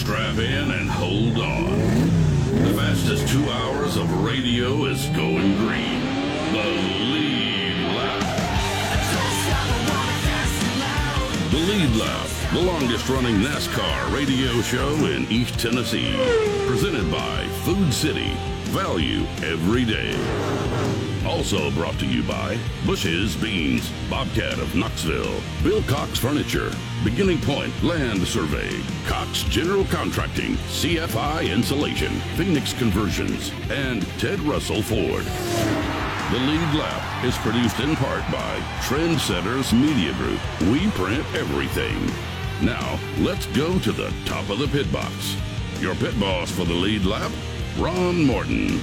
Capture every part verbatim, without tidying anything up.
Strap in and hold on. The fastest two hours of radio is going green. The Lead Lap. The Lead Lap, the longest running NASCAR radio show in East Tennessee. Presented by Food City. Value every day. Also brought to you by Bush's Beans, Bobcat of Knoxville, Bill Cox Furniture, Beginning Point Land Survey, Cox General Contracting, C F I Insulation, Phoenix Conversions, and Ted Russell Ford. The Lead Lap is produced in part by Trendsetters Media Group. We print everything. Now, let's go to the top of the pit box. Your pit boss for the Lead Lap, Ron Morton.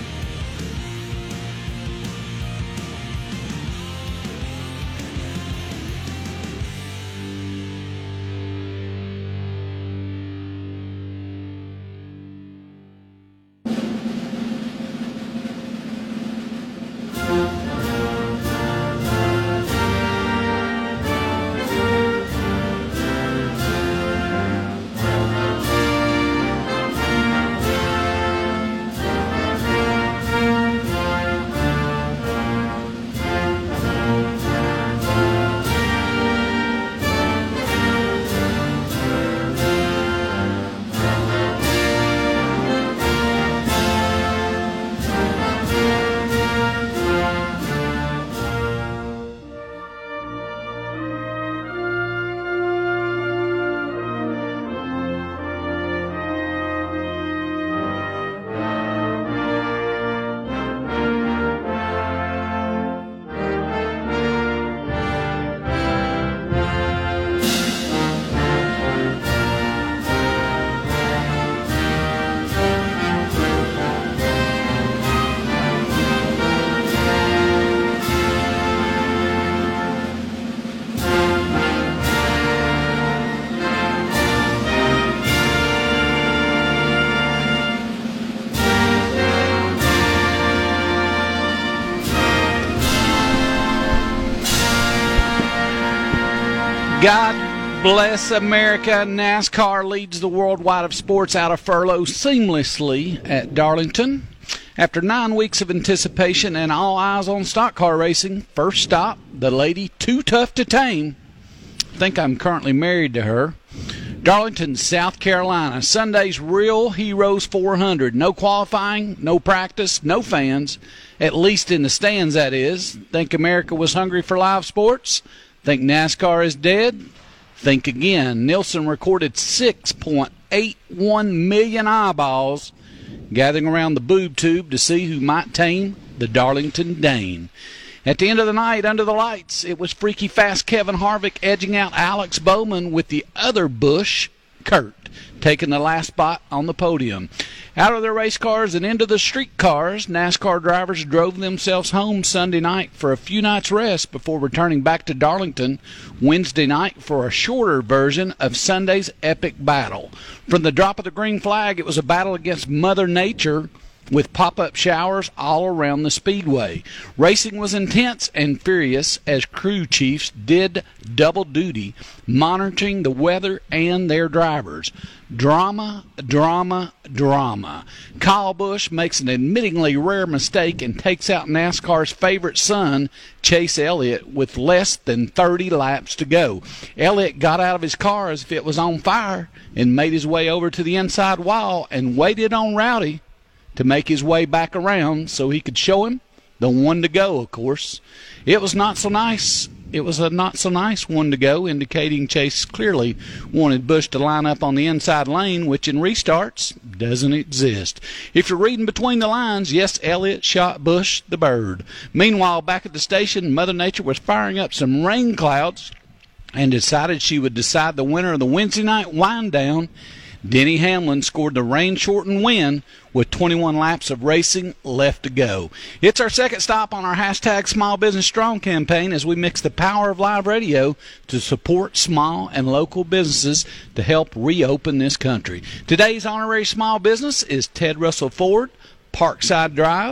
God bless America. NASCAR leads the worldwide of sports out of furlough seamlessly at Darlington. After nine weeks of anticipation and all eyes on stock car racing, first stop, the lady too tough to tame. I think I'm currently married to her. Darlington, South Carolina. Sunday's Real Heroes four hundred. No qualifying, no practice, no fans. At least in the stands, that is. Think America was hungry for live sports? Think NASCAR is dead? Think again. Nielsen recorded six point eight one million eyeballs gathering around the boob tube to see who might tame the Darlington Dane. At the end of the night, under the lights, it was freaky fast Kevin Harvick edging out Alex Bowman with the other Busch, Kurt, taking the last spot on the podium. Out of their race cars and into the street cars, NASCAR drivers drove themselves home Sunday night for a few nights' rest before returning back to Darlington Wednesday night for a shorter version of Sunday's epic battle. From the drop of the green flag, it was a battle against Mother Nature with pop-up showers all around the speedway. Racing was intense and furious as crew chiefs did double duty, monitoring the weather and their drivers. Drama, drama, drama. Kyle Busch makes an admittingly rare mistake and takes out NASCAR's favorite son, Chase Elliott, with less than thirty laps to go. Elliott got out of his car as if it was on fire and made his way over to the inside wall and waited on Rowdy to make his way back around so he could show him the one to go, of course. It was not so nice. It was a not-so-nice one to go, indicating Chase clearly wanted Busch to line up on the inside lane, which in restarts doesn't exist. If you're reading between the lines, yes, Elliott shot Busch the bird. Meanwhile, back at the station, Mother Nature was firing up some rain clouds and decided she would decide the winner of the Wednesday night wind-down. Denny Hamlin scored the rain-shortened win with twenty-one laps of racing left to go. It's our second stop on our hashtag Small Business Strong campaign as we mix the power of live radio to support small and local businesses to help reopen this country. Today's honorary small business is Ted Russell Ford, Parkside Drive,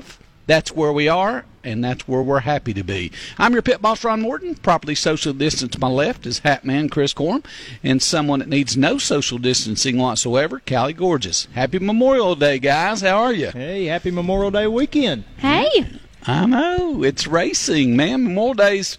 That's where we are, and that's where we're happy to be. I'm your pit boss, Ron Morton. Properly social distance to my left is Hat Man Chris Corum, and someone that needs no social distancing whatsoever, Callie Gorgeous. Happy Memorial Day, guys. How are you? Hey, happy Memorial Day weekend. Hey. I know. It's racing, man. Memorial Day's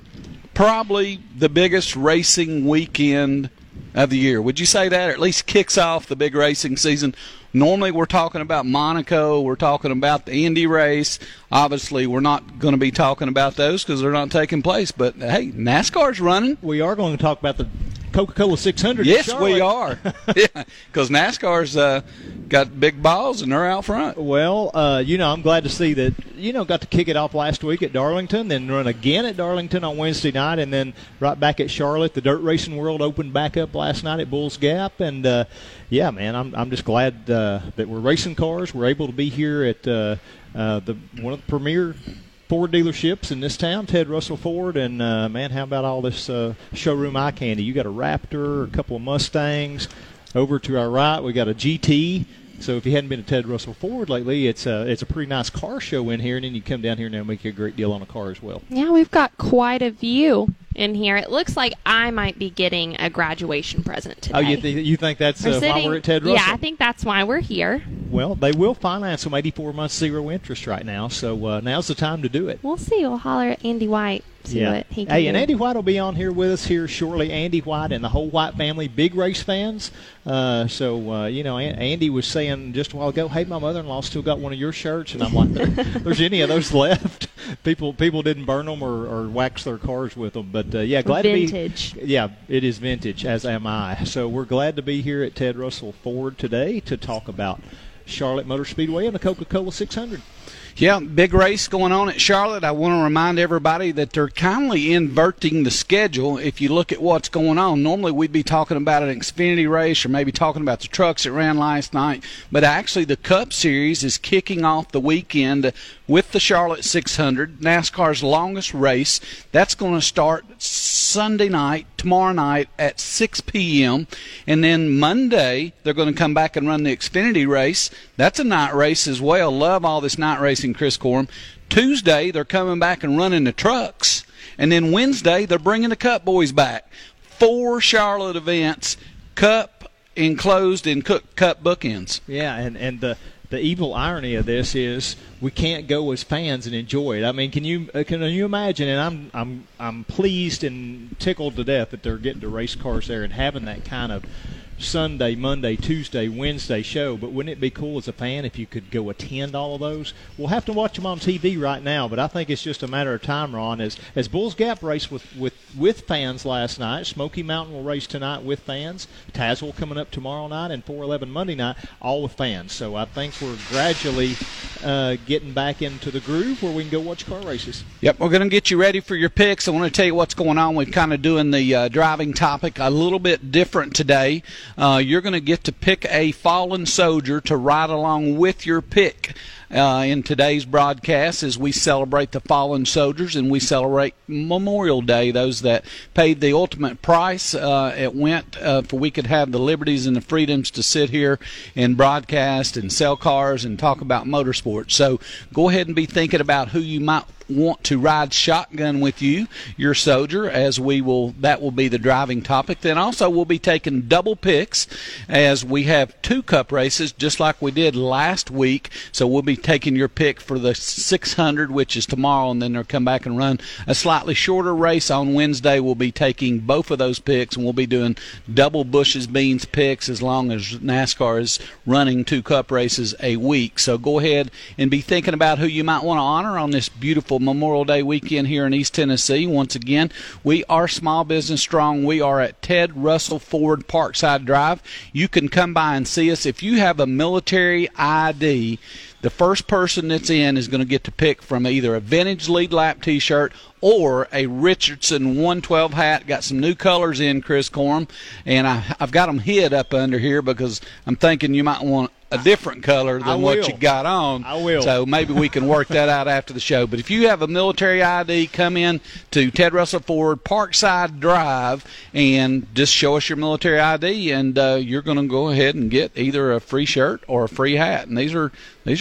probably the biggest racing weekend of the year. Would you say that? Or at least kicks off the big racing season. Normally we're talking about Monaco. We're talking about the Indy race. Obviously, we're not going to be talking about those because they're not taking place. But, hey, NASCAR's running. We are going to talk about the Coca-Cola six hundred. Yes, we are. Yeah, because NASCAR's uh, got big balls and they're out front. Well, uh, you know, I'm glad to see that, you know, got to kick it off last week at Darlington, then run again at Darlington on Wednesday night, and then right back at Charlotte. The dirt racing world opened back up last night at Bulls Gap. And, uh, yeah, man, I'm I'm just glad uh, that we're racing cars. We're able to be here at uh, uh, the one of the premier Ford dealerships in this town, Ted Russell Ford, and, uh, man, how about all this uh, showroom eye candy? You got a Raptor, a couple of Mustangs. Over to our right, we got a G T. So if you hadn't been to Ted Russell Ford lately, it's a, it's a pretty nice car show in here, and then you come down here and they'll make you a great deal on a car as well. Yeah, we've got quite a view in here. It looks like I might be getting a graduation present today. Oh, you, th- you think that's we're uh, sitting, why we're at Ted Russell? Yeah, I think that's why we're here. Well, they will finance them eighty-four months zero interest right now, so uh, now's the time to do it. We'll see. We'll holler at Andy White, see yeah. what he can Hey, do. and Andy White will be on here with us here shortly. Andy White and the whole White family, big race fans. Uh, so, uh, you know, Andy was saying just a while ago, hey, my mother-in-law still got one of your shirts, and I'm like, there, there's any of those left? People people didn't burn them or, or wax their cars with them. But, uh, yeah, glad vintage. to be. Yeah, it is vintage, as am I. So we're glad to be here at Ted Russell Ford today to talk about Charlotte Motor Speedway and the Coca-Cola six hundred. Yeah, big race going on at Charlotte. I want to remind everybody that they're kindly inverting the schedule. If you look at what's going on, normally we'd be talking about an Xfinity race or maybe talking about the trucks that ran last night. But actually the Cup Series is kicking off the weekend with the Charlotte six hundred, NASCAR's longest race. That's going to start Sunday night, tomorrow night at six p.m. And then Monday they're going to come back and run the Xfinity race. That's a night race as well. Love all this night racing, Chris Corum. Tuesday they're coming back and running the trucks. And then Wednesday they're bringing the Cup boys back. Four Charlotte events, Cup enclosed in Cup bookends. Yeah, and, and the the evil irony of this is we can't go as fans and enjoy it. I mean, can you uh, can you imagine? And I'm I'm I'm pleased and tickled to death that they're getting to race cars there and having that kind of Sunday, Monday, Tuesday, Wednesday show. But wouldn't it be cool as a fan if you could go attend all of those? We'll have to watch them on T V right now, but I think it's just a matter of time, Ron. As as Bulls Gap raced with, with, with fans last night, Smoky Mountain will race tonight with fans, Tazewell coming up tomorrow night, and four eleven Monday night, all with fans. So I think we're gradually uh, getting back into the groove where we can go watch car races. Yep, we're going to get you ready for your picks. I want to tell you what's going on. We're kind of doing the uh, driving topic a little bit different today. Uh, you're going to get to pick a fallen soldier to ride along with your pick uh, in today's broadcast as we celebrate the fallen soldiers and we celebrate Memorial Day, those that paid the ultimate price. Uh, it went uh, for we could have the liberties and the freedoms to sit here and broadcast and sell cars and talk about motorsports. So go ahead and be thinking about who you might want to ride shotgun with you, your soldier, as we will, that will be the driving topic. Then also we'll be taking double picks as we have two Cup races just like we did last week. So we'll be taking your pick for the six hundred, which is tomorrow, and then they'll come back and run a slightly shorter race on Wednesday. We'll be taking both of those picks, and we'll be doing double Bush's Beans picks as long as NASCAR is running two Cup races a week. So go ahead and be thinking about who you might want to honor on this beautiful Memorial Day weekend here in East Tennessee. Once again, we are small business strong. We are at Ted Russell Ford Parkside Drive. You can come by and see us. If you have a military I D, the first person that's in is going to get to pick from either a vintage lead lap t-shirt or a Richardson one twelve hat. Got some new colors in, Chris Corum, and I, I've got them hid up under here because I'm thinking you might want a different color than what you got on. I will. So maybe we can work that out after the show. But if you have a military I D, come in to Ted Russell Ford Parkside Drive and just show us your military I D, and uh, you're going to go ahead and get either a free shirt or a free hat. And these are these are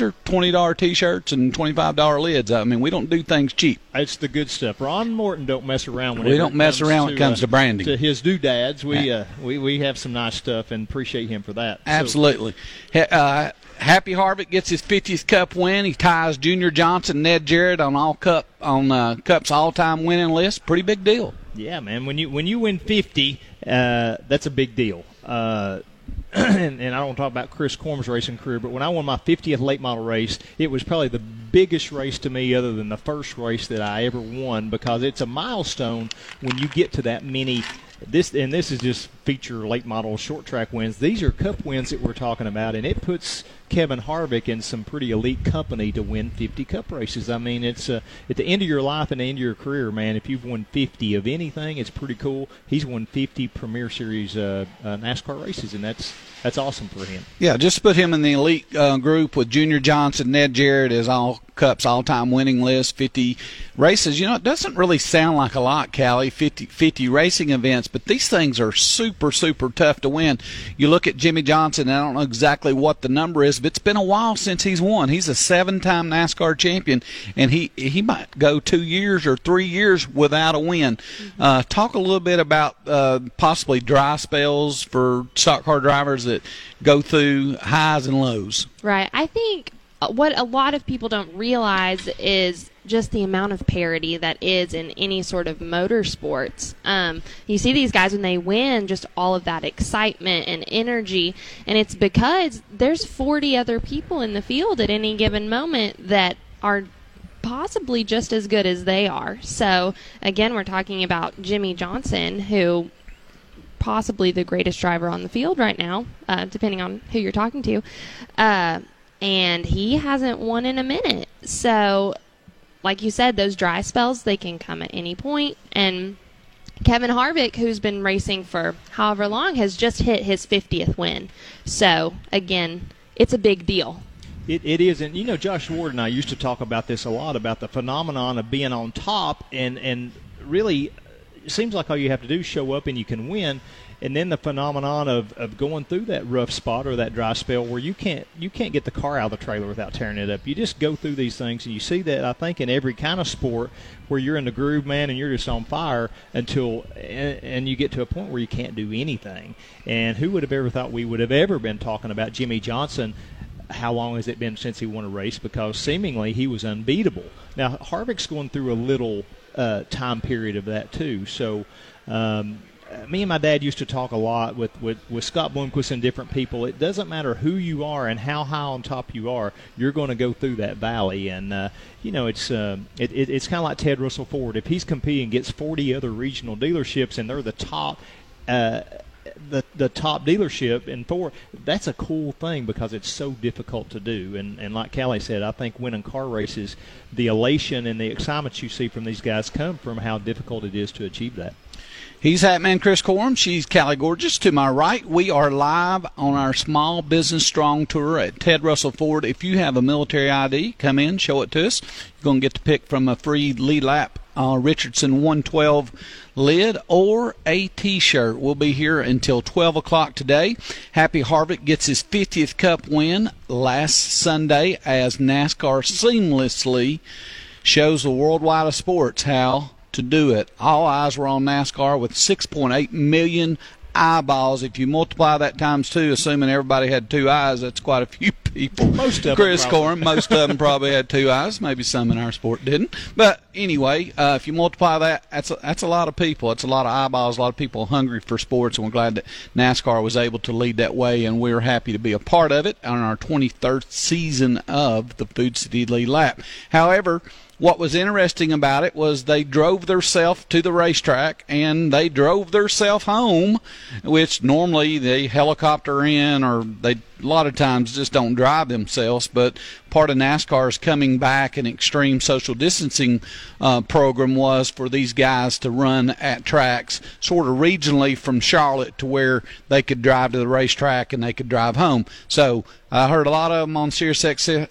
are twenty dollar T-shirts and twenty-five dollar lids. I mean, we don't do things cheap. It's the good stuff. Ron Morton don't mess around when we don't mess around when it comes to, uh, to branding. To his doodads, we uh, we we have some nice stuff and appreciate him for that. Absolutely. So, uh, Happy Harvick gets his fiftieth Cup win. He ties Junior Johnson, Ned Jarrett on all Cup on uh, Cup's all-time winning list. Pretty big deal. Yeah, man. When you when you win fifty, uh, that's a big deal. Uh, and, and I don't talk about Chris Corm's racing career, but when I won my fiftieth late model race, it was probably the biggest race to me other than the first race that I ever won, because it's a milestone when you get to that many. This and this is just feature late model short track wins. These are Cup wins that we're talking about, and it puts Kevin Harvick in some pretty elite company to win fifty Cup races. I mean, it's uh, at the end of your life and the end of your career, man. If you've won fifty of anything, it's pretty cool. He's won fifty Premier Series uh, uh, NASCAR races, and that's that's awesome for him. Yeah, just put him in the elite uh, group with Junior Johnson, Ned Jarrett as all Cup's all-time winning list, fifty races. You know, it doesn't really sound like a lot, Callie, fifty, fifty racing events, but these things are super, super tough to win. You look at Jimmy Johnson, and I don't know exactly what the number is, but it's been a while since he's won. He's a seven-time NASCAR champion, and he he might go two years or three years without a win. Uh, talk a little bit about uh, possibly dry spells for stock car drivers that go through highs and lows. Right. I think what a lot of people don't realize is just the amount of parity that is in any sort of motorsports. Um, you see these guys when they win, just all of that excitement and energy, and it's because there's forty other people in the field at any given moment that are possibly just as good as they are. So, again, we're talking about Jimmy Johnson, who possibly the greatest driver on the field right now, uh, depending on who you're talking to. Uh, and he hasn't won in a minute. So, like you said, those dry spells, they can come at any point. And Kevin Harvick, who's been racing for however long, has just hit his fiftieth win. So, again, it's a big deal. It, it is, and you know, Josh Ward and I used to talk about this a lot, about the phenomenon of being on top, and, and really, it seems like all you have to do is show up and you can win. And then the phenomenon of, of going through that rough spot or that dry spell where you can't you can't get the car out of the trailer without tearing it up. You just go through these things, and you see that, I think, in every kind of sport where you're in the groove, man, and you're just on fire until and, and you get to a point where you can't do anything. And who would have ever thought we would have ever been talking about Jimmy Johnson? How long has it been since he won a race? Because seemingly he was unbeatable. Now, Harvick's going through a little uh, time period of that too. So um, me and my dad used to talk a lot with, with, with Scott Bloomquist and different people. It doesn't matter who you are and how high on top you are, you're going to go through that valley. And, uh, you know, it's uh, it, it, it's kind of like Ted Russell Ford. If he's competing against forty other regional dealerships and they're the top uh, the the top dealership in Ford, that's a cool thing because it's so difficult to do. And, and like Callie said, I think winning car races, the elation and the excitement you see from these guys come from how difficult it is to achieve that. He's Hatman Chris Corum. She's Callie Gorgeous. To my right, we are live on our Small Business Strong Tour at Ted Russell Ford. If you have a military I D, come in, show it to us. You're going to get to pick from a free lead lap uh, Richardson one twelve lid or a T-shirt. We'll be here until twelve o'clock today. Happy Harvick gets his fiftieth Cup win last Sunday as NASCAR seamlessly shows the worldwide of sports how to do it. All eyes were on NASCAR with six point eight million eyeballs. If you multiply that times two, assuming everybody had two eyes, that's quite a few people. Most of Chris them Corum, most of them probably had two eyes. Maybe some in our sport didn't. But anyway, uh, if you multiply that, that's a, that's a lot of people. It's a lot of eyeballs, a lot of people hungry for sports, and we're glad that NASCAR was able to lead that way, and we're happy to be a part of it on our twenty-third season of the Food City Lead Lap. However, what was interesting about it was they drove theirself to the racetrack and they drove theirself home, which normally they helicopter in, or they a lot of times just don't drive themselves. But part of NASCAR's coming back and extreme social distancing uh, program was for these guys to run at tracks sort of regionally from Charlotte to where they could drive to the racetrack and they could drive home. So I heard a lot of them on Sirius X M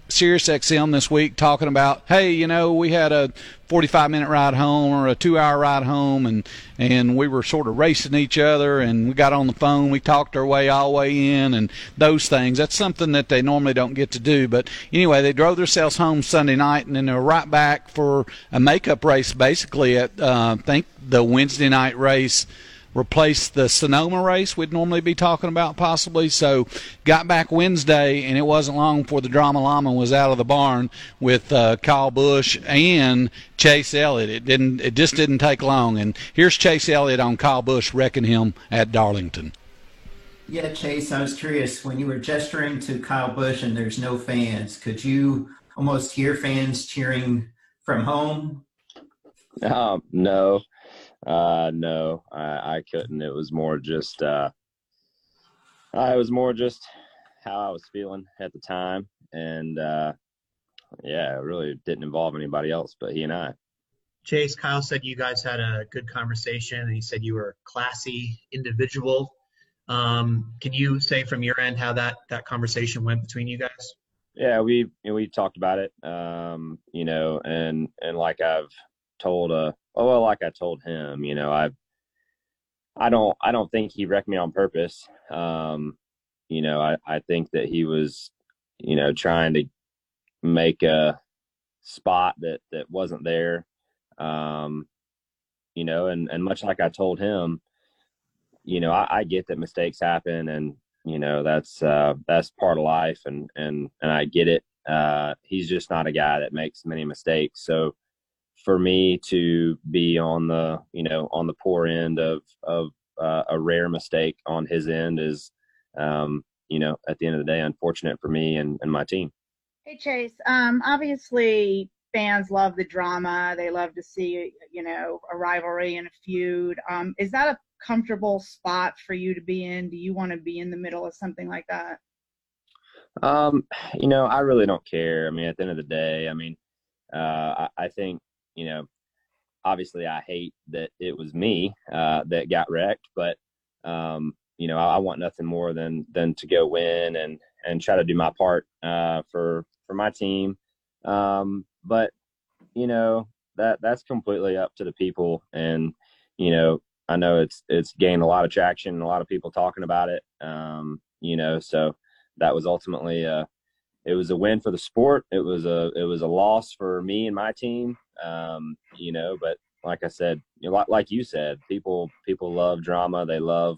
Sirius X M this week talking about, hey, you know, we had a forty-five minute ride home or a two hour ride home, and and we were sort of racing each other, and we got on the phone, we talked our way all the way in, and those things. That's something that they normally don't get to do. But anyway, they drove themselves home Sunday night, and then they were right back for a makeup race basically at, uh, I think, the Wednesday night race replaced the Sonoma race we'd normally be talking about possibly. So got back Wednesday, and it wasn't long before the Drama Llama was out of the barn with uh, Kyle Busch and Chase Elliott. It didn't. It just didn't take long. And here's Chase Elliott on Kyle Busch wrecking him at Darlington. Yeah, Chase, I was curious, when you were gesturing to Kyle Busch and there's no fans, could you almost hear fans cheering from home? Um, no. Uh, no, I, I couldn't. It was more just, uh, uh, it was more just how I was feeling at the time. And, uh, yeah, it really didn't involve anybody else but he and I. Chase, Kyle said you guys had a good conversation, and he said you were a classy individual. Um, can you say from your end how that, that conversation went between you guys? Yeah, we, you know, we talked about it, um, you know, and, and like I've told, uh, Oh, well, like I told him, you know, I, I don't, I don't think he wrecked me on purpose. Um, you know, I, I think that he was, you know, trying to make a spot that, that wasn't there. Um, you know, and, and much like I told him, you know, I, I get that mistakes happen, and, you know, that's, uh, that's part of life, and, and, and I get it. Uh, he's just not a guy that makes many mistakes. So, for me to be on the, you know, on the poor end of, of uh, a rare mistake on his end is, um, you know, at the end of the day, unfortunate for me and, and my team. Hey, Chase, um, obviously fans love the drama. They love to see, you know, a rivalry and a feud. Um, is that a comfortable spot for you to be in? Do you want to be in the middle of something like that? Um, you know, I really don't care. I mean, at the end of the day, I mean, uh, I, I think, you know, obviously I hate that it was me uh, that got wrecked, but, um, you know, I, I want nothing more than, than to go win and, and try to do my part uh, for, for my team. Um, but, you know, that, that's completely up to the people. And, you know, I know it's, it's gained a lot of traction and a lot of people talking about it. Um, you know, so that was ultimately a, it was a win for the sport. It was a, it was a loss for me and my team. Um, you know, but like I said, you know, like, like you said, people, people love drama. They love,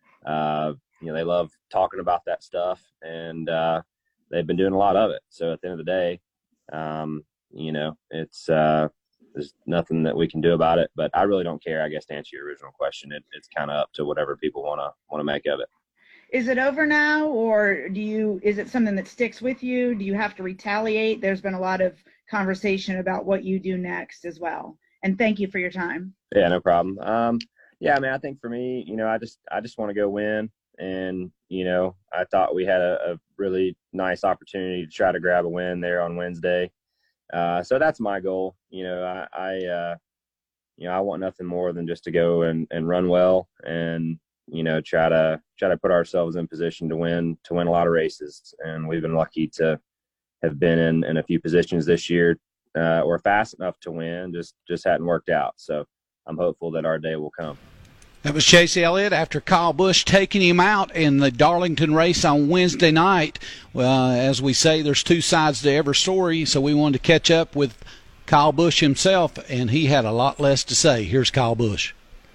uh, you know, they love talking about that stuff, and, uh, they've been doing a lot of it. So at the end of the day, um, you know, it's, uh, there's nothing that we can do about it, but I really don't care, I guess, to answer your original question. It, it's kind of up to whatever people want to, want to make of it. Is it over now, or do you, is it something that sticks with you? Do you have to retaliate? There's been a lot of conversation about what you do next as well. And thank you for your time. Yeah, no problem. Um, yeah, I mean, I think for me, you know, I just, I just want to go win. And, you know, I thought we had a, a really nice opportunity to try to grab a win there on Wednesday. Uh, so that's my goal. You know, I, I uh, you know, I want nothing more than just to go and, and run well and, you know, try to, try to put ourselves in position to win, to win a lot of races. And we've been lucky to have been in, in a few positions this year, uh, or fast enough to win, just, just hadn't worked out. So I'm hopeful that our day will come. That was Chase Elliott after Kyle Busch taking him out in the Darlington race on Wednesday night. Well, as we say, there's two sides to every story, so we wanted to catch up with Kyle Busch himself, and he had a lot less to say. Here's Kyle Busch.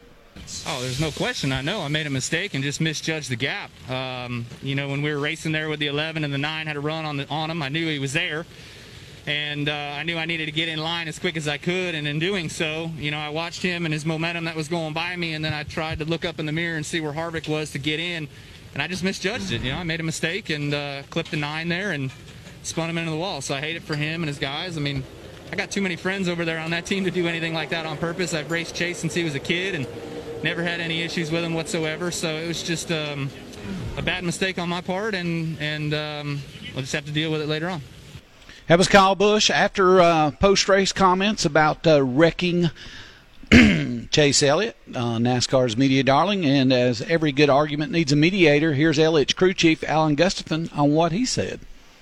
Oh, there's no question. I know I made a mistake and just misjudged the gap. Um, you know, when we were racing there with the eleven and the nine, had a run on the, on him. I knew he was there, and uh, I knew I needed to get in line as quick as I could. And in doing so, you know, I watched him and his momentum that was going by me, and then I tried to look up in the mirror and see where Harvick was to get in, and I just misjudged it. You know, I made a mistake and uh, clipped the nine there and spun him into the wall. So I hate it for him and his guys. I mean, I got too many friends over there on that team to do anything like that on purpose. I've raced Chase since he was a kid and never had any issues with him whatsoever. So it was just um, a bad mistake on my part, and, and um, we'll just have to deal with it later on. That was Kyle Busch after uh, post-race comments about uh, wrecking Chase Elliott, uh, NASCAR's media darling. And as every good argument needs a mediator, here's Elliott's crew chief, Alan Gustafson, on what he said.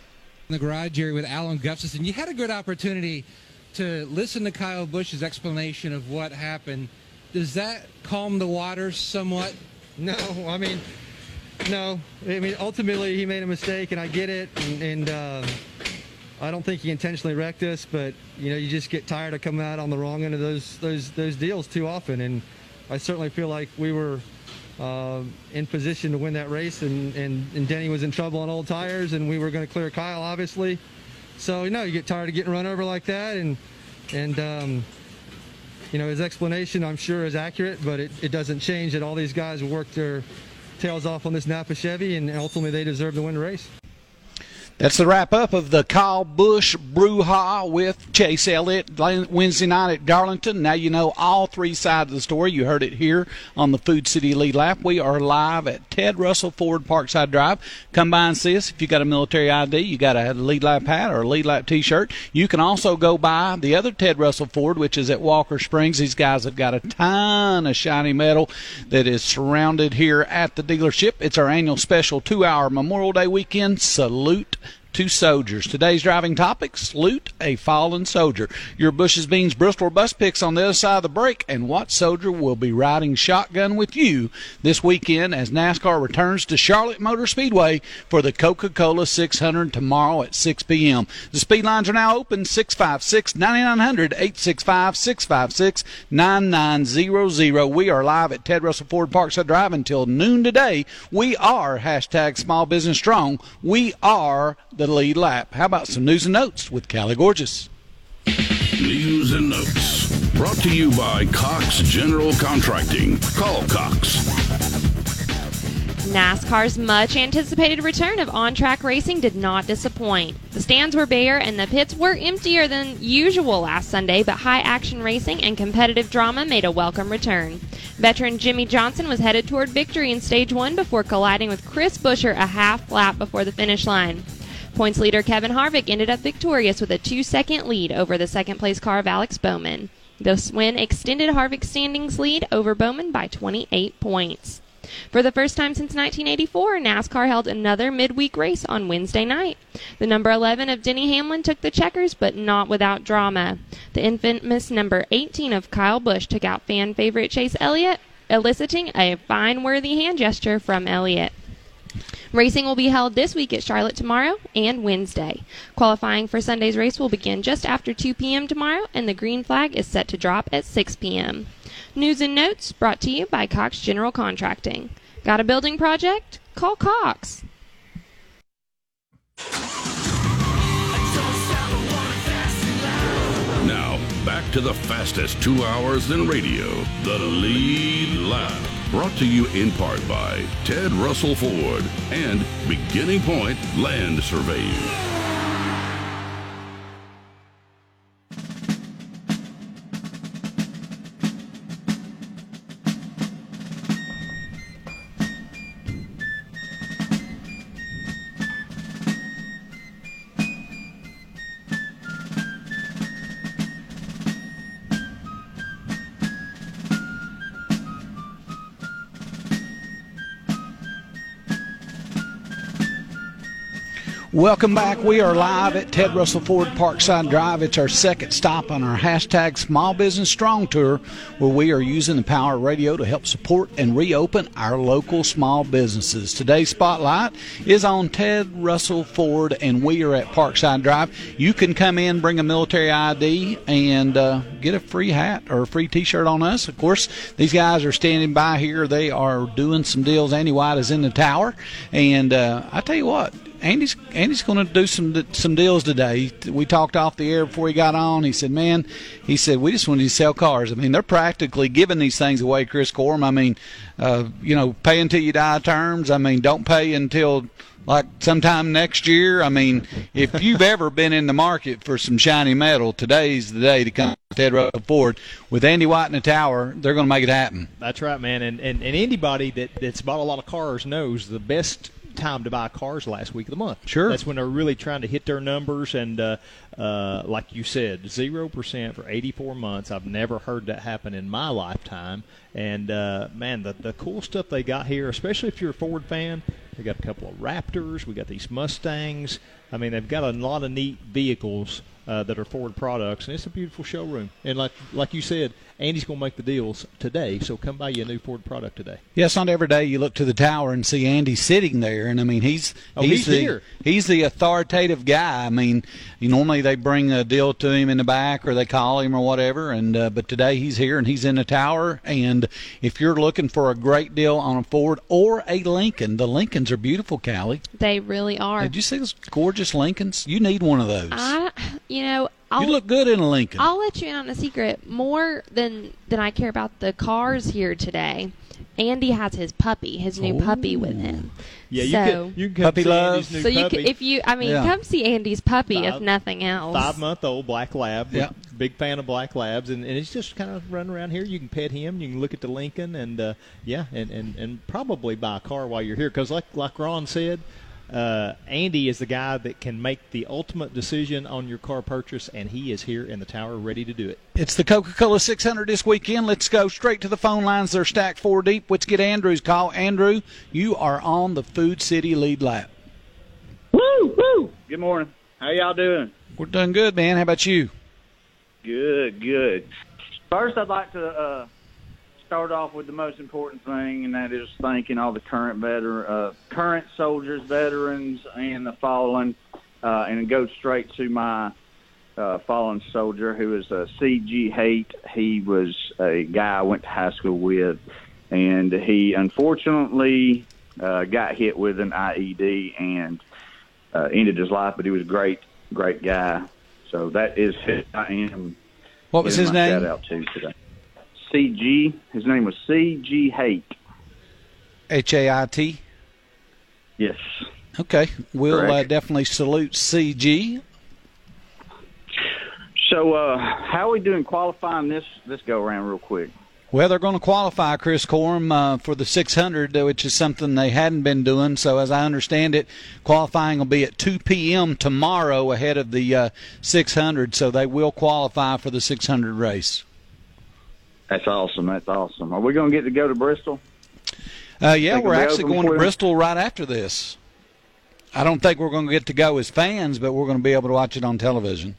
the garage, Jerry, with Alan Gustafson. You had a good opportunity to listen to Kyle Busch's explanation of what happened. Does that calm the waters somewhat? No, I mean, no. I mean, ultimately, he made a mistake, and I get it, and, and uh, I don't think he intentionally wrecked us, but, you know, you just get tired of coming out on the wrong end of those those those deals too often, and I certainly feel like we were uh, in position to win that race, and, and, and Denny was in trouble on old tires, and we were going to clear Kyle, obviously. So, you know, you get tired of getting run over like that, and, and um, you know, his explanation, I'm sure, is accurate, but it, it doesn't change that all these guys worked their tails off on this Napa Chevy, and ultimately they deserve to win the race. That's the wrap-up of the Kyle Busch Brouhaha with Chase Elliott Wednesday night at Darlington. Now you know all three sides of the story. You heard it here on the Food City Lead Lap. We are live at Ted Russell Ford Parkside Drive. Come by and see us. If you got a military I D, you got a Lead Lap hat or a Lead Lap T-shirt. You can also go by the other Ted Russell Ford, which is at Walker Springs. These guys have got a ton of shiny metal that is surrounded here at the dealership. It's our annual special two-hour Memorial Day weekend salute to soldiers. Today's driving topic, salute a fallen soldier. Your Bush's Beans Bristol bus picks on the other side of the break, and what soldier will be riding shotgun with you this weekend as NASCAR returns to Charlotte Motor Speedway for the Coca-Cola six hundred tomorrow at six p.m. The speed lines are now open, six five six, nine nine zero zero, eight six five, six five six, nine nine zero zero. We are live at Ted Russell Ford Parkside Drive until noon today. We are hashtag Small Business Strong. We are the Lead Lap. How about some news and notes with Callie Gorgeous? News and notes brought to you by Cox General Contracting. Call Cox. NASCAR's much-anticipated return of on-track racing did not disappoint. The stands were bare and the pits were emptier than usual last Sunday, but high-action racing and competitive drama made a welcome return. Veteran Jimmy Johnson was headed toward victory in Stage one before colliding with Chris Buescher a half lap before the finish line. Points leader Kevin Harvick ended up victorious with a two-second lead over the second-place car of Alex Bowman. This win extended Harvick's standings lead over Bowman by twenty-eight points. For the first time since nineteen eighty-four, NASCAR held another midweek race on Wednesday night. The number eleven of Denny Hamlin took the checkers, but not without drama. The infamous number eighteen of Kyle Busch took out fan favorite Chase Elliott, eliciting a fine-worthy hand gesture from Elliott. Racing will be held this week at Charlotte tomorrow and Wednesday. Qualifying for Sunday's race will begin just after two p.m. tomorrow, and the green flag is set to drop at six p.m. News and notes brought to you by Cox General Contracting. Got a building project? Call Cox. Now, back to the fastest two hours in radio, the Lead Lap. Brought to you in part by Ted Russell Ford and Beginning Point Land Surveying. Welcome back. We are live at Ted Russell Ford Parkside Drive. It's our second stop on our hashtag Small Business Strong Tour, where we are using the power of radio to help support and reopen our local small businesses. Today's spotlight is on Ted Russell Ford, and we are at Parkside Drive. You can come in, bring a military I D, and uh, get a free hat or a free T-shirt on us. Of course, these guys are standing by here. They are doing some deals. Andy White is in the tower, and uh, I tell you what, Andy's Andy's going to do some some deals today. We talked off the air before he got on. He said, man, he said, we just wanted to sell cars. I mean, they're practically giving these things away, Chris Corum. I mean, uh, you know, pay until you die terms. I mean, don't pay until like sometime next year. I mean, if you've ever been in the market for some shiny metal, today's the day to come to Ted Russell Ford. With Andy White in the tower, they're going to make it happen. That's right, man. And, and, and anybody that, that's bought a lot of cars knows the best time to buy cars last week of the month. Sure. That's when they're really trying to hit their numbers, and uh, uh, like you said, zero percent for eighty-four months. I've never heard that happen in my lifetime. And, uh, man, the, the cool stuff they got here, especially if you're a Ford fan, They got a couple of Raptors. We got these Mustangs. I mean, they've got a lot of neat vehicles uh, that are Ford products, and it's a beautiful showroom. And like like you said, Andy's going to make the deals today, so come buy you a new Ford product today. Yes, not every day you look to the tower and see Andy sitting there, and I mean he's oh, he's, he's the here. he's the authoritative guy. I mean, you, normally they bring a deal to him in the back or they call him or whatever, and uh, but today he's here and he's in the tower. And if you're looking for a great deal on a Ford or a Lincoln, the Lincolns are beautiful, Callie. They really are. Did you see those gorgeous Lincolns? You need one of those. I, you know, I'll, you look good in a Lincoln. I'll let you in on a secret. More than than I care about the cars here today, Andy has his puppy, his new Ooh. puppy with him. Yeah, you so, can, you can come puppy see love. Andy's new so you puppy. can, if you, I mean, Yeah. come see Andy's puppy Five- if nothing else. Five-month-old black lab. Yeah. Big fan of black labs, and, and he's just kind of running around here. You can pet him. You can look at the Lincoln, and uh, yeah, and, and, and probably buy a car while you're here. Because like like Ron said, uh, Andy is the guy that can make the ultimate decision on your car purchase, and he is here in the tower ready to do it. It's the Coca-Cola six hundred this weekend. Let's go straight to the phone lines. They're stacked four deep. Let's get Andrew's call. Andrew, you are on the Food City Lead Lap. Woo, woo. Good morning. How y'all doing? We're doing good, man. How about you? Good, good. First, I'd like to uh, start off with the most important thing, and that is thanking all the current veteran, uh, current soldiers, veterans, and the fallen, uh, and it goes straight to my uh, fallen soldier who is a C G Haight. He was a guy I went to high school with, and he unfortunately uh, got hit with an I E D and uh, ended his life, but he was a great, great guy. So that is who I am. What was his my name? Shout out to today. C G. His name was C G Haight. H A I T? Yes. Okay. We'll uh, Correct. definitely salute C G. So uh, how are we doing qualifying this this go around real quick? Well, they're going to qualify Chris Corum uh, for the six hundred, uh, which is something they hadn't been doing. So as I understand it, qualifying will be at two p.m. tomorrow ahead of the uh, six hundred, so they will qualify for the six hundred race. That's awesome. That's awesome. Are we going to get to go to Bristol? Uh, yeah, Think we're it'll be actually open going to for you? Bristol right after this. I don't think we're going to get to go as fans, but we're going to be able to watch it on television.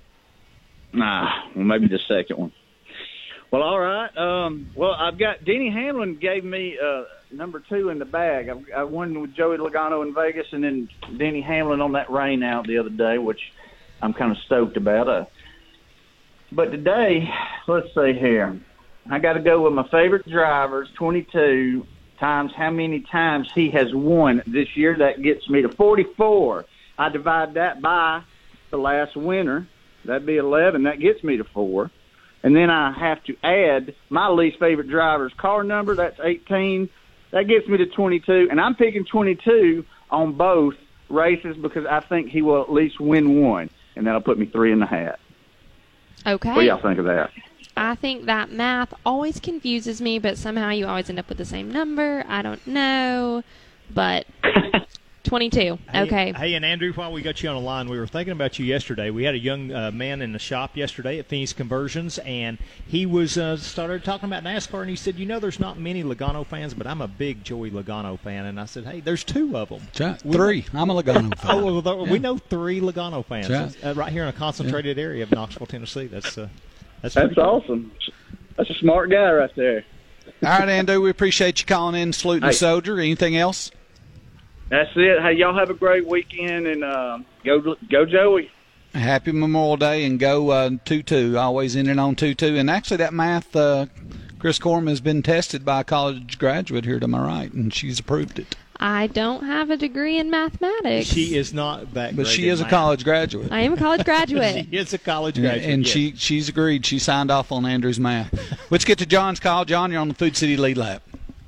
Nah, well, maybe the second one. Well, all right. Um, well, I've got Denny Hamlin gave me uh, number two in the bag. I've, I won with Joey Logano in Vegas, and then Denny Hamlin on that rain out the other day, which I'm kind of stoked about. Uh, but today, let's see here. I got to go with my favorite drivers, twenty-two times how many times he has won this year. That gets me to forty-four. I divide that by the last winner. That'd be eleven. That gets me to four. And then I have to add my least favorite driver's car number. That's eighteen. That gets me to twenty-two. And I'm picking twenty-two on both races because I think he will at least win one. And that'll put me three in the hat. Okay. What do y'all think of that? I think that math always confuses me, but somehow you always end up with the same number. I don't know, but twenty-two. Hey, Okay. Hey, and Andrew, while we got you on the line, we were thinking about you yesterday. We had a young uh, man in the shop yesterday at Phoenix Conversions, and he was uh, started talking about NASCAR, and he said, you know, there's not many Logano fans, but I'm a big Joey Logano fan. And I said, hey, there's two of them. Right. Three. I'm a Logano fan. Oh, well, there, Yeah. we know three Logano fans That's uh, right here in a concentrated area of Knoxville, Tennessee. That's uh, that's, That's pretty cool. awesome. That's a smart guy right there. All right, Andrew, we appreciate you calling in, saluting Hey. the soldier. Anything else? That's it. Hey, y'all have a great weekend, and uh, go go Joey. Happy Memorial Day, and go uh, two two. Always in and on two two. And actually, that math, uh, Chris Corum has been tested by a college graduate here to my right, and she's approved it. I don't have a degree in mathematics. She is not that But great she in is a math. college graduate. I am a college graduate. She is a college Yeah, graduate. and yes. she she's agreed. She signed off on Andrew's math. Let's get to John's call. John, you're on the Food City Lead Lap.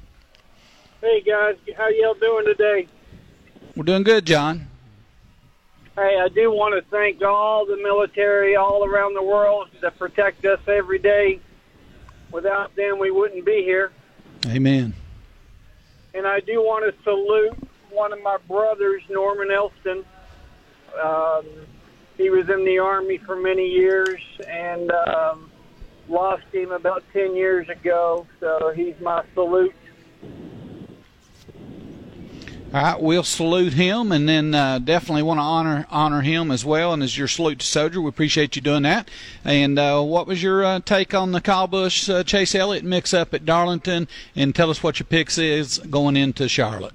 Hey guys, how y'all doing today? We're doing good, John. Hey, I do want to thank all the military all around the world that protect us every day. Without them, we wouldn't be here. Amen. And I do want to salute one of my brothers, Norman Elston. Um, he was in the Army for many years and um, lost him about ten years ago, so he's my salute. All right, we'll salute him, and then uh, definitely want to honor honor him as well. And as your salute to Soldier, we appreciate you doing that. And uh, what was your uh, take on the Kyle Busch uh, Chase Elliott mix-up at Darlington? And tell us what your picks is going into Charlotte.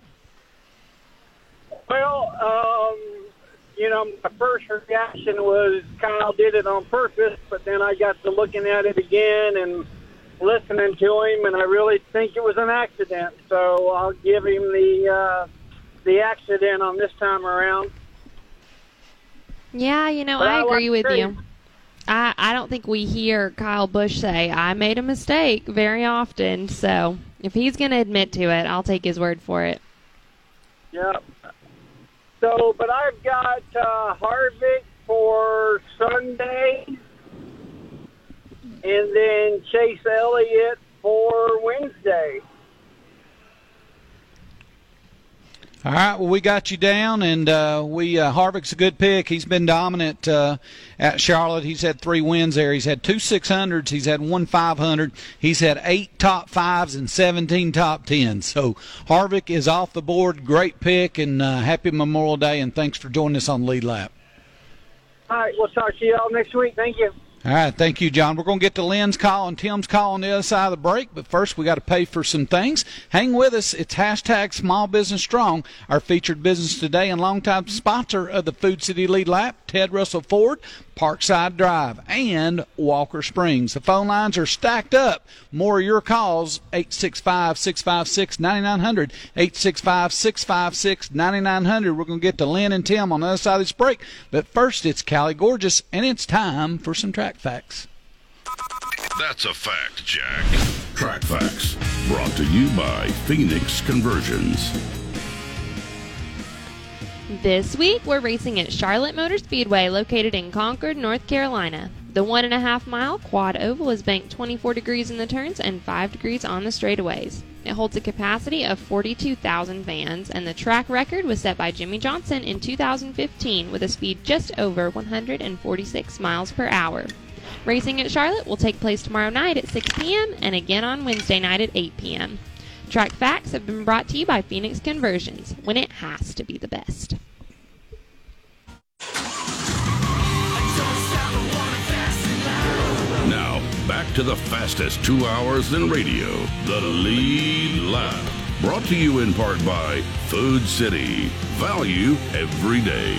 Well, um, you know, my first reaction was Kyle did it on purpose, but then I got to looking at it again and listening to him, and I really think it was an accident. So I'll give him the uh, the accident on this time around. Yeah, you know, But I I agree like with Chase. you. I, I don't think we hear Kyle Busch say, I made a mistake very often. So if he's going to admit to it, I'll take his word for it. Yeah. So, but I've got uh, Harvick for Sunday, and then Chase Elliott for Wednesday. All right, well, we got you down, and uh, we uh, Harvick's a good pick. He's been dominant uh, at Charlotte. He's had three wins there. He's had two six hundreds. He's had one five hundred. He's had eight top fives and seventeen top tens. So Harvick is off the board. Great pick, and uh, happy Memorial Day, and thanks for joining us on Lead Lap. All right, we'll talk to you all next week. Thank you. All right, thank you, John. We're going to get to Lynn's call and Tim's call on the other side of the break, but first we got to pay for some things. Hang with us. It's hashtag Small Business Strong, our featured business today and longtime sponsor of the Food City Lead Lap, Ted Russell Ford, Parkside Drive, and Walker Springs. The phone lines are stacked up. More of your calls, eight six five, six five six, nine nine zero zero, eight six five, six five six, nine nine zero zero. We're going to get to Lynn and Tim on the other side of this break, but first it's Callie Gorgeous, and it's time for some track facts. That's a fact, Jack. Track Facts, brought to you by Phoenix Conversions. This week, we're racing at Charlotte Motor Speedway, located in Concord, North Carolina. The one and a half mile quad oval is banked twenty-four degrees in the turns and five degrees on the straightaways. It holds a capacity of forty-two thousand fans, and the track record was set by Jimmy Johnson in two thousand fifteen with a speed just over one hundred forty-six miles per hour. Racing at Charlotte will take place tomorrow night at six p.m. and again on Wednesday night at eight p.m. Track Facts have been brought to you by Phoenix Conversions, when it has to be the best. Now, back to the fastest two hours in radio, the Lead Lap. Brought to you in part by Food City. Value every day.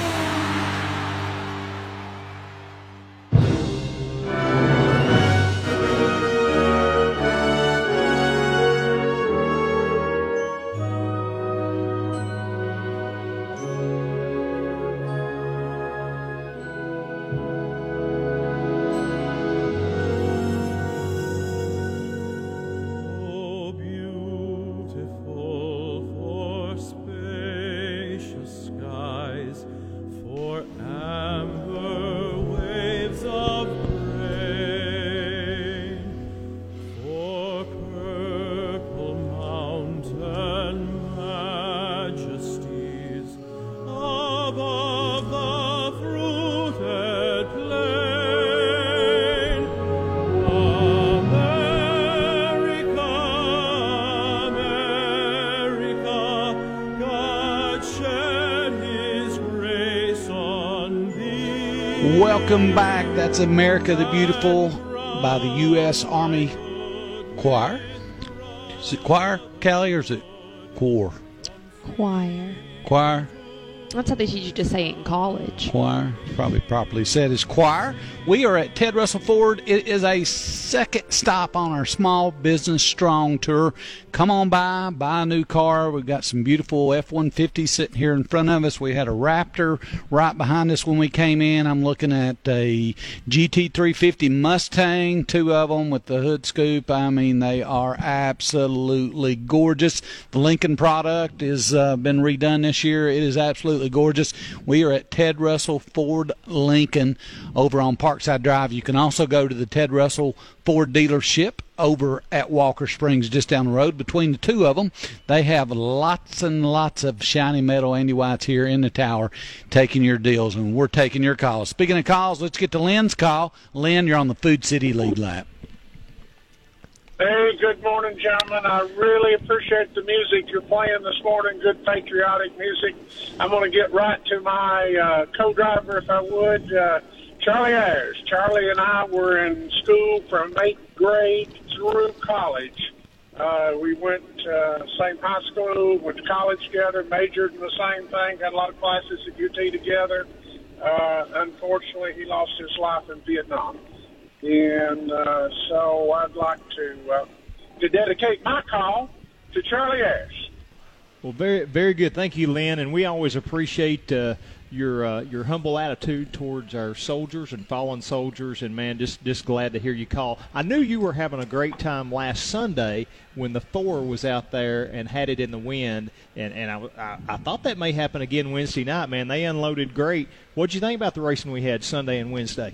Welcome back. That's America the Beautiful by the U S Army Choir. Is it choir, Callie, or is it choir? Choir. Choir? That's how they teach you to say it in college. Choir, probably properly said is choir. We are at Ted Russell Ford. It is a second stop on our Small Business Strong tour. Come on by, buy a new car. We've got some beautiful F one fifty sitting here in front of us. We had a Raptor right behind us when we came in. I'm looking at a G T three fifty Mustang, two of them with the hood scoop. I mean, they are absolutely gorgeous. The Lincoln product has uh, been redone this year. It is absolutely gorgeous. We are at Ted Russell Ford Lincoln over on Parkside Drive. You can also go to the Ted Russell Ford dealership over at Walker Springs, just down the road. Between the two of them, they have lots and lots of shiny metal Andy Whites here in the tower taking your deals, and we're taking your calls. Speaking of calls, let's get to Lynn's call. Lynn, you're on the Food City Lead Lap. Hey, good morning, gentlemen. I really appreciate the music you're playing this morning, good patriotic music. I'm going to get right to my uh, co-driver, if I would, uh, Charlie Ayers. Charlie and I were in school from eighth grade through college. Uh, we went to uh, same high school, went to college together, majored in the same thing, had a lot of classes at U T together. Uh, unfortunately, he lost his life in Vietnam. And uh, so I'd like to uh, to dedicate my call to Charlie Ayers. Well, very very good. Thank you, Lynn. And we always appreciate uh, your uh, your humble attitude towards our soldiers and fallen soldiers. And, man, just, just glad to hear you call. I knew you were having a great time last Sunday when the Thor was out there and had it in the wind. And, and I, I, I thought that may happen again Wednesday night, man. They unloaded great. What did you think about the racing we had Sunday and Wednesday?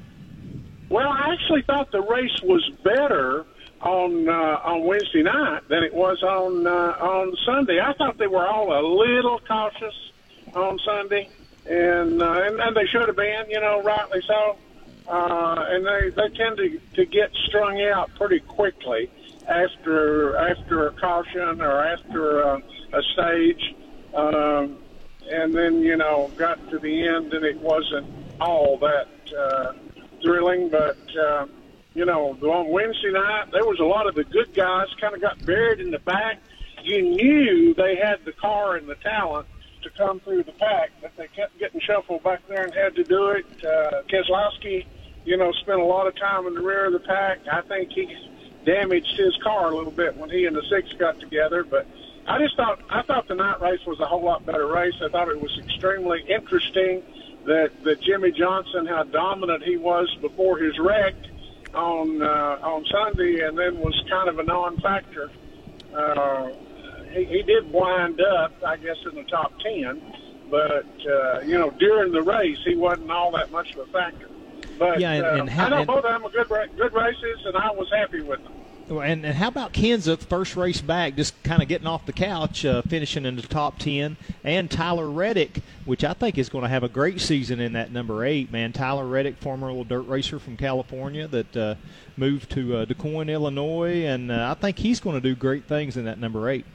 Well, I actually thought the race was better on uh, on Wednesday night than it was on uh, on Sunday. I thought they were all a little cautious on Sunday, and uh, and, and they should have been, you know, rightly so. Uh, and they, they tend to, to get strung out pretty quickly after after a caution or after a, a stage, um, and then, you know, got to the end and it wasn't all that Uh, thrilling, but, uh, you know, on Wednesday night, there was a lot of the good guys kind of got buried in the back. You knew they had the car and the talent to come through the pack, but they kept getting shuffled back there and had to do it. Uh, Keselowski, you know, spent a lot of time in the rear of the pack. I think he damaged his car a little bit when he and the six got together, but I just thought, I thought the night race was a whole lot better race. I thought it was extremely interesting that, that Jimmy Johnson, how dominant he was before his wreck on uh, on Sunday, and then was kind of a non-factor. Uh, he, he did wind up, I guess, in the top ten, but, uh, you know, during the race, he wasn't all that much of a factor. But yeah, and, uh, and how, I know and, both of them were good, good races, and I was happy with them. And, and how about Kenseth, first race back, just kind of getting off the couch, uh, finishing in the top ten, and Tyler Reddick, which I think is going to have a great season in that number eight, man. Tyler Reddick, former little dirt racer from California that uh, moved to uh, DuQuoin, Illinois, and uh, I think he's going to do great things in that number eight.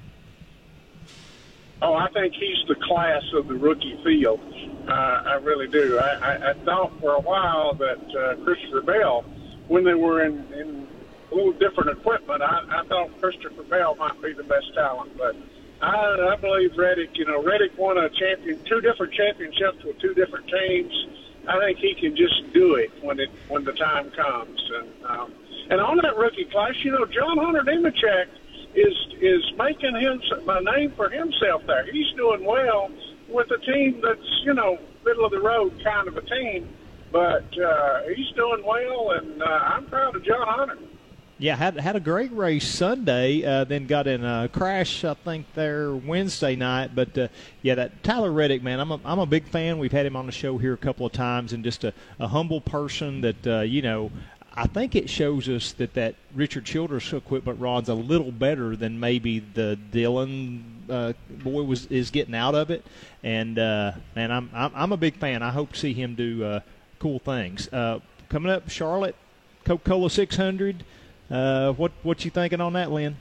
Oh, I think he's the class of the rookie field. Uh, I really do. I, I, I thought for a while that uh, Christopher Bell, when they were in, in a little different equipment, I, I thought Christopher Bell might be the best talent. But I, I believe Reddick, you know, Reddick won a champion, two different championships with two different teams. I think he can just do it when it when the time comes. And um, and on that rookie class, you know, John Hunter Nemechek is is making him a name for himself there. He's doing well with a team that's, you know, middle of the road kind of a team, but uh, he's doing well, and uh, I'm proud of John Hunter. Yeah, had had a great race Sunday, uh, then got in a crash, I think, there Wednesday night. But, uh, yeah, that Tyler Reddick, man, I'm a, I'm a big fan. We've had him on the show here a couple of times, and just a, a humble person that, uh, you know, I think it shows us that that Richard Childress equipment rod's a little better than maybe the Dillon uh, boy was is getting out of it. And, uh, man, I'm, I'm I'm a big fan. I hope to see him do uh, cool things. Uh, coming up, Charlotte, Coca-Cola six hundred. Uh, what what you thinking on that, Lynn?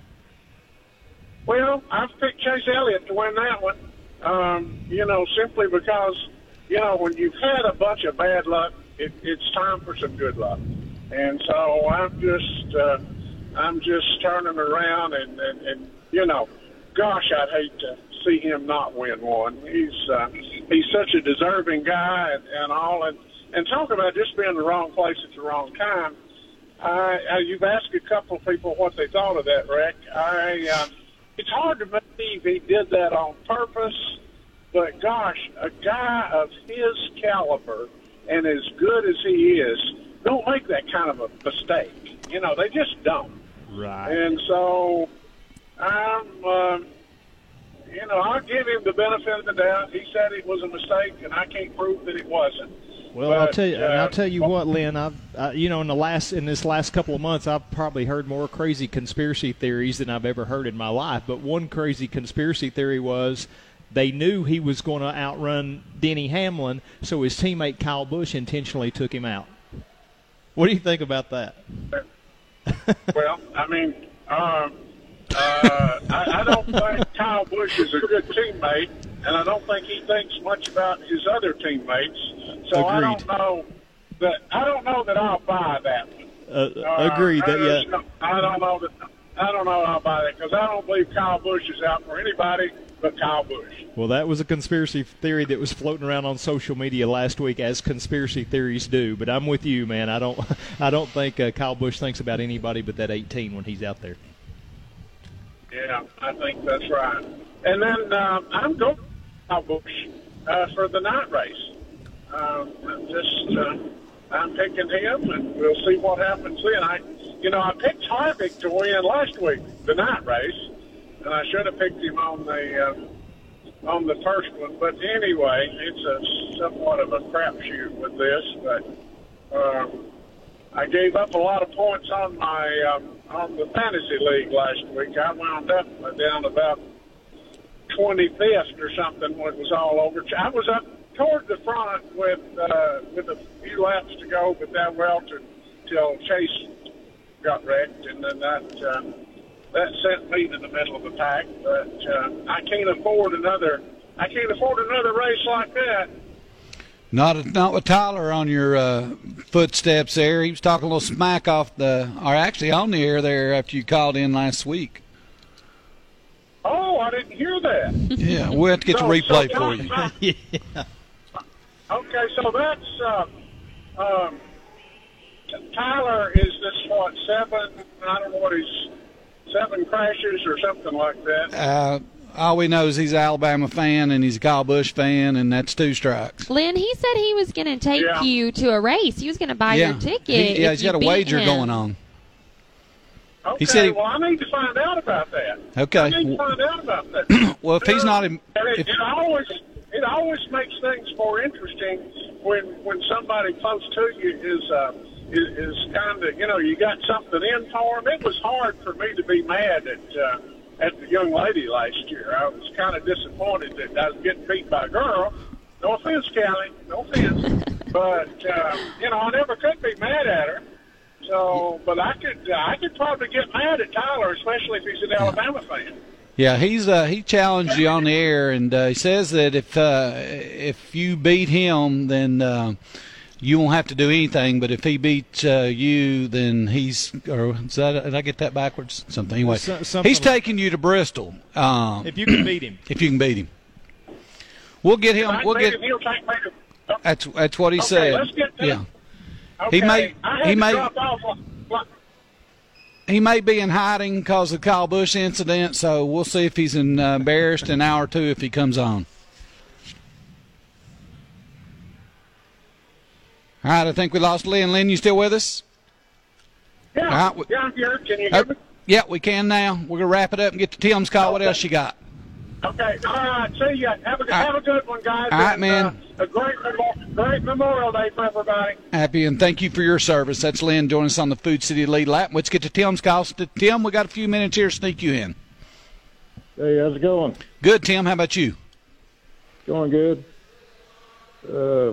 Well, I've picked Chase Elliott to win that one. Um, you know, simply because, you know, when you've had a bunch of bad luck, it, it's time for some good luck. And so I'm just uh, I'm just turning around and, and, and you know, gosh, I'd hate to see him not win one. He's uh, he's such a deserving guy and, and all. And, and talk about just being in the wrong place at the wrong time. I, I, you've asked a couple of people what they thought of that wreck. I, uh, it's hard to believe he did that on purpose, but gosh, a guy of his caliber and as good as he is, don't make that kind of a mistake. You know, they just don't. Right. And so I'm, um, you know, I'll give him the benefit of the doubt. He said it was a mistake, and I can't prove that it wasn't. Well, but, I'll tell you. Uh, I'll tell you what, Lynn. I've, uh, you know, in the last in this last couple of months, I've probably heard more crazy conspiracy theories than I've ever heard in my life. But one crazy conspiracy theory was they knew he was going to outrun Denny Hamlin, so his teammate Kyle Busch intentionally took him out. What do you think about that? Well, I mean, um, uh, I, I don't think Kyle Busch is a good teammate, and I don't think he thinks much about his other teammates. So I don't know that I don't know that I'll buy that one. Uh, Uh, agreed. I, That, yeah. no- I don't know that. I don't know I'll buy that because I don't believe Kyle Busch is out for anybody but Kyle Busch. Well, that was a conspiracy theory that was floating around on social media last week, as conspiracy theories do. But I'm with you, man. I don't, I don't think uh, Kyle Busch thinks about anybody but that eighteen when he's out there. Yeah, I think that's right. And then um, I'm going to Kyle Busch uh, for the night race. Um, I'm just, uh, I'm picking him, and we'll see what happens then. I, you know, I picked Harvick to win last week, the night race, and I should have picked him on the uh, on the first one. But anyway, it's a somewhat of a crapshoot with this. But um, I gave up a lot of points on my um, on the fantasy league last week. I wound up down about twenty-fifth or something when it was all over. I was up toward the front with uh, with a few laps to go, but that well until Chase got wrecked, and then that uh, that sent me to the middle of the pack. But uh, I can't afford another. I can't afford another race like that. Not not with Tyler on your uh, footsteps there. He was talking a little smack off the, or actually on the air there after you called in last week. Oh, I didn't hear that. Yeah, we'll have to get So- the replay so for you. Ty- yeah. Okay, so that's uh, um, Tyler. Is this what seven? I don't know what he's seven crashes or something like that. Uh, all we know is he's an Alabama fan and he's a Kyle Busch fan, and that's two strikes. Lynn, he said he was going to take Yeah. you to a race. He was going to buy yeah, your ticket. He, yeah, if he's you got a beat wager him. going on. Okay, He said he- well, I need to find out about that. Okay. I need to find out about that. Well, if he's not in, And it, if, it always it always makes things more interesting when when somebody close to you is uh, is, is kind of, you know, you got something in for them. It was hard for me to be mad at uh, at the young lady last year. I was kind of disappointed that I was getting beat by a girl. No offense, Callie. No offense. But uh, you know, I never could be mad at her. So, but I could I could probably get mad at Tyler, especially if he's an Alabama fan. yeah, he's uh, he challenged you on the air, and uh, he says that if uh, if you beat him, then uh, you won't have to do anything. But if he beats uh, you, then he's or is that, did I get that backwards? Something anyway. So- something He's like- taking you to Bristol. Um, If you can beat him. if you can beat him, we'll get him. I We'll think get. he'll take me to. That's that's what he Okay, said. let's get to yeah. Okay. He may- I had he to may- drop off. Like, He may be in hiding because of the Kyle Busch incident, so we'll see if he's in, uh, embarrassed in an hour or two if he comes on. All right, I think we lost Lynn. Lynn, you still with us? yeah, All right, we- yeah, I'm here. Can you hear Oh, me? yeah, we can now. We're going to wrap it up and get to Tim's call. What Okay. else you got? Okay, all right. See ya. Have a, right. have a good one, guys. All right, And, man. Uh, a great, memo- great Memorial Day for everybody. Happy, and thank you for your service. That's Lynn joining us on the Food City Lead Lap. Let's get to Tim's call. Tim, we got a few minutes here to sneak you in. Hey, how's it going? Good, Tim. How about you? Going good. Uh,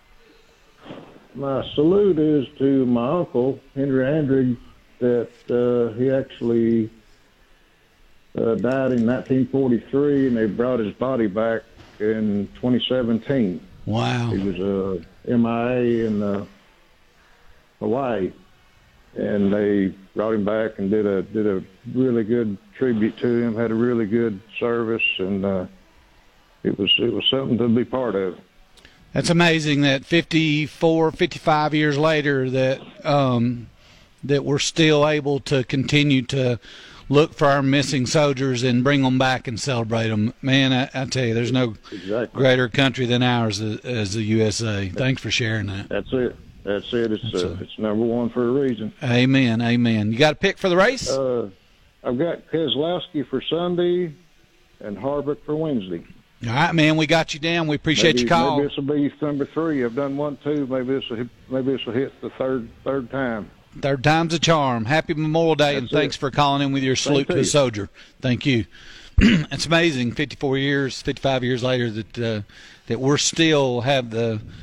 my salute is to my uncle, Henry Andrig, that uh, he actually uh, died in nineteen forty-three, and they brought his body back in twenty seventeen. Wow. He was uh, M I A in uh, Hawaii, and they brought him back and did a did a really good tribute to him. Had a really good service, and uh, it was it was something to be part of. That's amazing that fifty-four, fifty-five years later that um, that we're still able to continue to look for our missing soldiers and bring them back and celebrate them. Man, I, I tell you, there's no Exactly. greater country than ours as, as the U S A. Thanks for sharing that. That's it. That's it. It's That's uh, it. it's number one for a reason. Amen, amen. You got a pick for the race? Uh, I've got Keselowski for Sunday and Harvick for Wednesday. All right, man, we got you down. We appreciate maybe, your call. Maybe this will be number three. I've done one, two. Maybe this will hit, maybe this will hit the third third time. Third time's a charm. Happy Memorial Day, and That's thanks it. for calling in with your salute to to a you. soldier. Thank you. It's amazing, fifty-four years, fifty-five years later, that uh, that we're still have the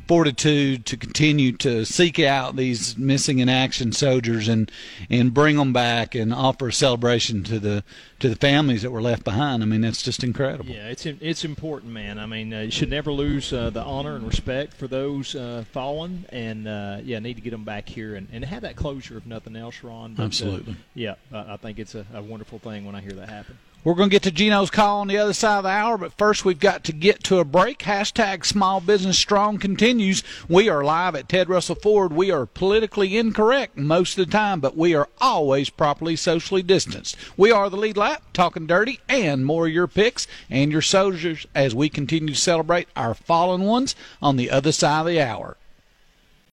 fortitude to continue to seek out these missing in action soldiers and and bring them back and offer a celebration to the to the families that were left behind. I mean, that's just incredible. Yeah, it's it's important, man. I mean, uh, you should never lose uh, the honor and respect for those uh, fallen, and uh, yeah, need to get them back here and, and have that closure, if nothing else, Ron. But, Absolutely. Uh, yeah, I, I think it's a, a wonderful thing when I hear that happen. We're going to get to Gino's call on the other side of the hour, but first we've got to get to a break. Hashtag Small Business Strong continues. We are live at Ted Russell Ford. We are politically incorrect most of the time, but we are always properly socially distanced. We are the Lead Lap, talking dirty, and more of your picks and your soldiers as we continue to celebrate our fallen ones on the other side of the hour.